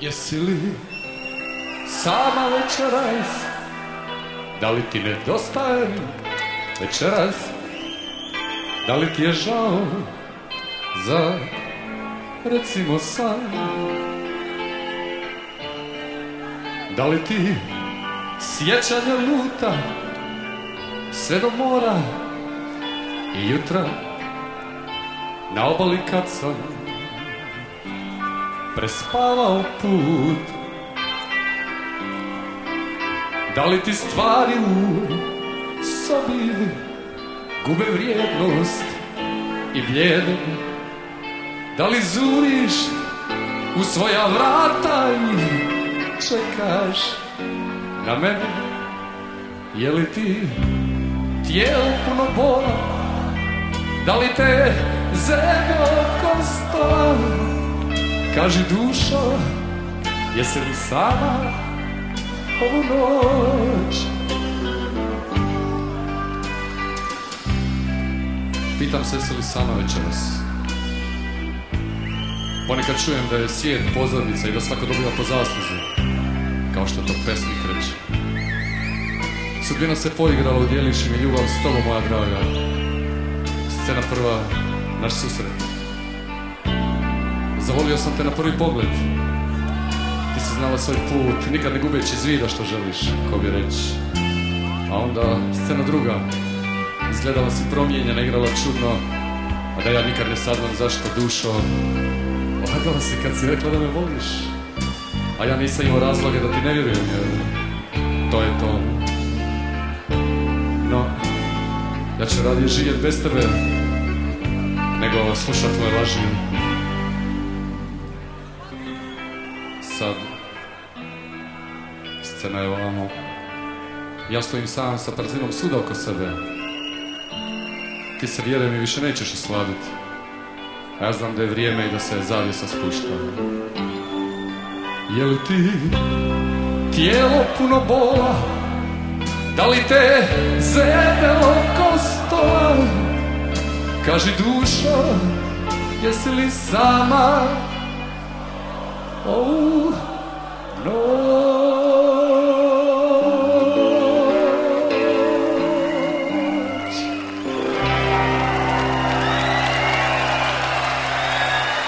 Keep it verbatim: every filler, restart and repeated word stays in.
Jesi li sama večeras? Da li ti nedostaje večeras? Da li ti je žao za, recimo, san? Da li ti sjećanje luta sve do mora i jutra na obali kad sam prespavao put? Da li ti stvari u sobi gube vrijednost i blijede? Da li zuriš u svoja vrata i čekaš na mene? Je li ti tijelo puno bola? Da li te zebe oko stola? Kaži dušo, jesi li sama ovu noć? Pitam se jesi li sama večeras. Ponekad čujem da je svijet pozornica i da svako dobiva po zasluzi, kao što to pesnik reče. Sudbina se poigrala, udjeliš mi ljubav s tobom, moja draga. Scena prva, naš susret. Zavolio sam te na prvi pogled. Ti si znala svoj put, nikad ne gubeći iz vida što želiš, ko bi reći. A onda scena druga. Izgledala si promijenjena, igrala čudno, a da ja nikad ne saznam zašto, dušo. Ohadala si kad si rekla da me voliš, a ja nisam imao razloga da ti ne vjerujem, jer to je to. No, ja ću radije živjet bez tebe nego slušat tvoje laži. Sad scena je ovamo. Ja stojim sam sa przinom suda oko sebe. Ti se, vjerujem mi, više nećeš osladiti, a ja znam da je vrijeme i da se zavjesa spušta. Je li ti tijelo puno bola? Da li te zebe oko stola? Kaži dušo, jesi li sama ovu noć?